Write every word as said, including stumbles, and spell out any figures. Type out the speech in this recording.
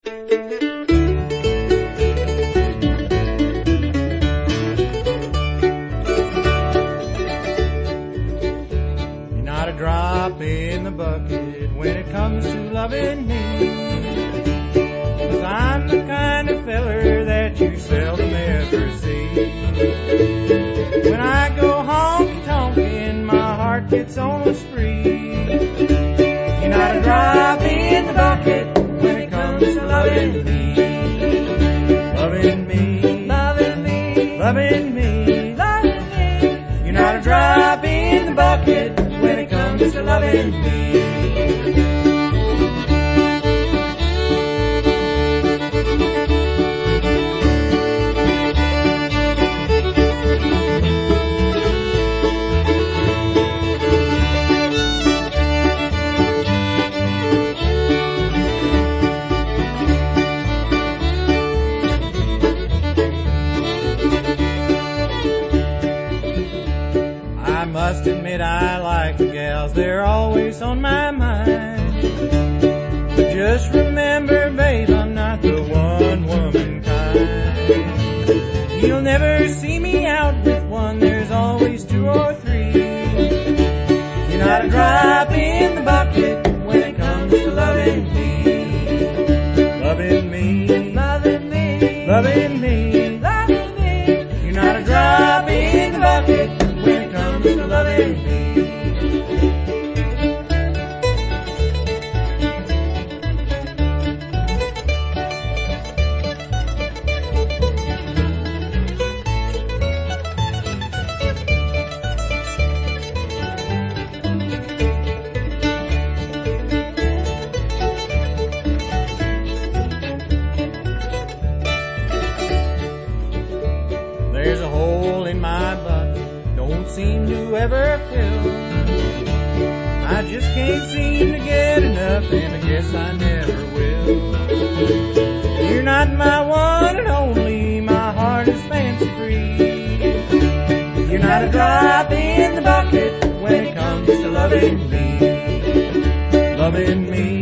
You're not a drop in the bucket when it comes to loving me, 'cause I'm the kind of feller that you seldom ever see. When I go honky-tonkin', my heart gets on a spree. You're not a drop in the bucket when it comes to loving me. Loving me, loving me, loving me, loving me. You're not a drop in the bucket when it comes to loving me. I must admit I like the gals, they're always on my mind. But just remember, babe, I'm not the one-woman kind. You'll never see me out with one, there's always two or three. You're not a drop in the bucket when it comes to loving me. Loving me, loving me, loving me, loving me. You're not a drop in the bucket when it comes to loving me. There's a hole in my bucket, don't seem to ever fill. I just can't seem to get enough, and I guess I never will. You're not my one and only, my heart is fancy free. You're not a drop in the bucket when it comes to loving me. Loving me.